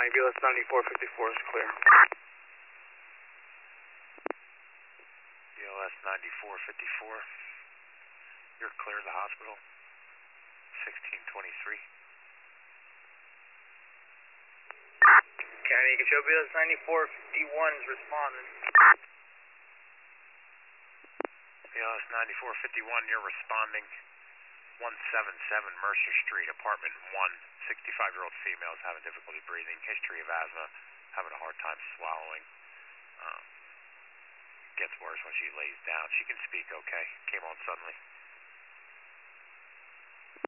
flying. BLS 9454 is clear. BLS 9454. You're clear of the hospital. 1623. County, you can show BLS 9451 is responding. BLS 9451, you're responding. 177 Mercer Street, apartment 1. 65-year-old female is having difficulty breathing, history of asthma, having a hard time swallowing. Gets worse when she lays down. She can speak okay. Came on suddenly.